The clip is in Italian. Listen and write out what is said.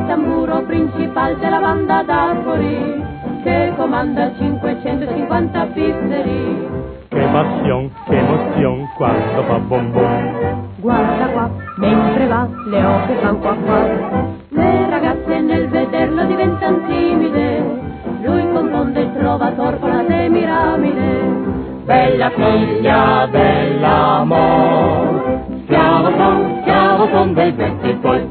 il tamburo principale della banda d'arbori che comanda 550 pizzeri. Che passion, che emozion quando fa bom bom. Guarda qua, mentre va, le oche fan qua qua. Le ragazze nel vederlo diventano timide, lui confonde il trovator con la semiramide. Bella figlia, bella amor, schiavo son dei vecchi tuoi.